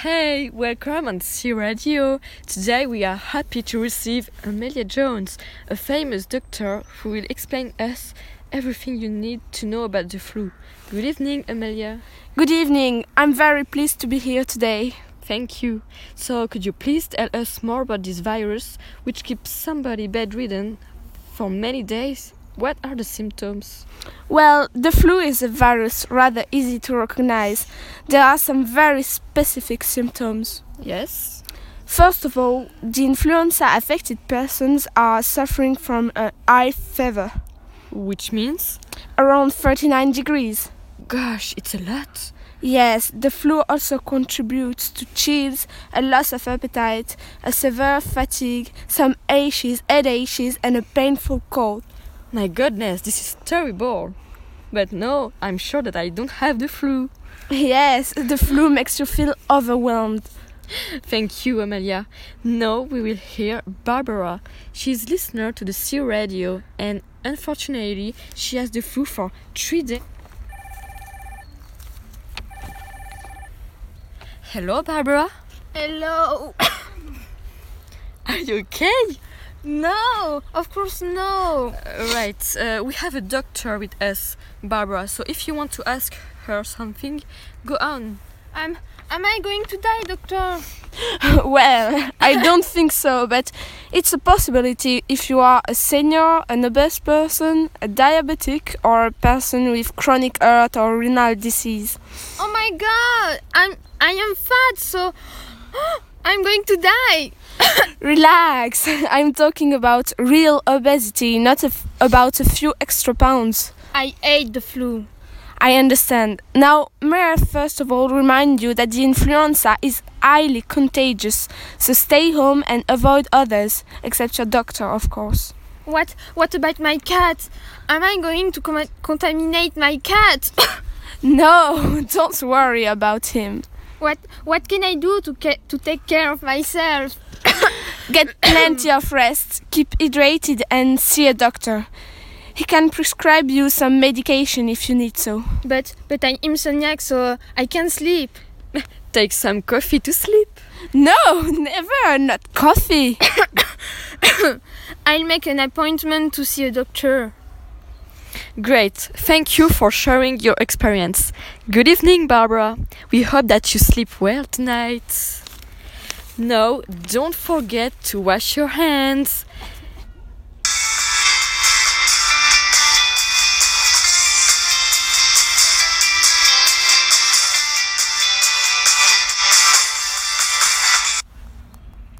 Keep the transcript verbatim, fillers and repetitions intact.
Hey, welcome on C Radio. Today we are happy to receive Amelia Jones, a famous doctor who will explain us everything you need to know about the flu. Good evening, Amelia. Good evening. I'm very pleased to be here today. Thank you. So, could you please tell us more about this virus, which keeps somebody bedridden for many days? What are the symptoms? Well, the flu is a virus rather easy to recognize. There are some very specific symptoms. Yes? First of all, the influenza-affected persons are suffering from a high fever, Which means? around thirty-nine degrees. Gosh, it's a lot. Yes, the flu also contributes to chills, a loss of appetite, a severe fatigue, some aches, headaches, and a painful cold. My goodness, this is terrible. But no, I'm sure that I don't have the flu. Yes, the flu makes you feel overwhelmed. Thank you, Amelia. Now we will hear Barbara. She's listener to the C Radio and unfortunately she has the flu for three days. Hello, Barbara. Hello. Are you okay? No, of course no. Uh, right, uh, we have a doctor with us, Barbara. So if you want to ask her something, go on. I'm. Am I going to die, doctor? Well, I don't think so, but it's a possibility if you are a senior, an obese person, a diabetic, or a person with chronic heart or renal disease. Oh my God! I'm. I am fat, so I'm going to die. Relax, I'm talking about real obesity, not a f- about a few extra pounds. I hate the flu. I understand. Now, may I first of all remind you that the influenza is highly contagious, so stay home and avoid others, except your doctor, of course. What? What about my cat? Am I going to com- contaminate my cat? No, don't worry about him. What? What can I do to ca- to take care of myself? Get plenty of rest, keep hydrated, and see a doctor. He can prescribe you some medication if you need so. But but I'm insomniac, so I can't sleep. Take some coffee to sleep. No, never, not coffee. I'll make an appointment to see a doctor. Great. Thank you for sharing your experience. Good evening, Barbara. We hope that you sleep well tonight. Now, don't forget to wash your hands.